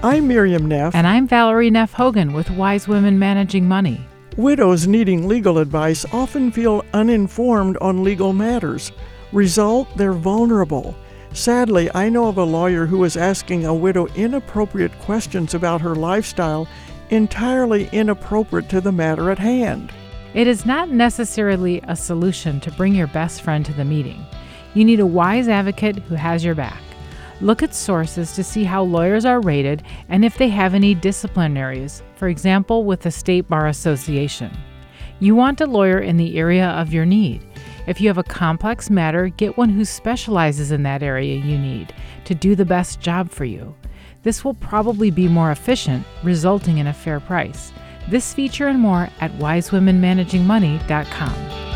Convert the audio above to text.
I'm Miriam Neff. And I'm Valerie Neff Hogan with Wise Women Managing Money. Widows needing legal advice often feel uninformed on legal matters. Result, they're vulnerable. Sadly, I know of a lawyer who was asking a widow inappropriate questions about her lifestyle, entirely inappropriate to the matter at hand. It is not necessarily a solution to bring your best friend to the meeting. You need a wise advocate who has your back. Look at sources to see how lawyers are rated and if they have any disciplinaries, for example, with the State Bar Association. You want a lawyer in the area of your need. If you have a complex matter, get one who specializes in that area you need to do the best job for you. This will probably be more efficient, resulting in a fair price. This feature and more at wisewomenmanagingmoney.com.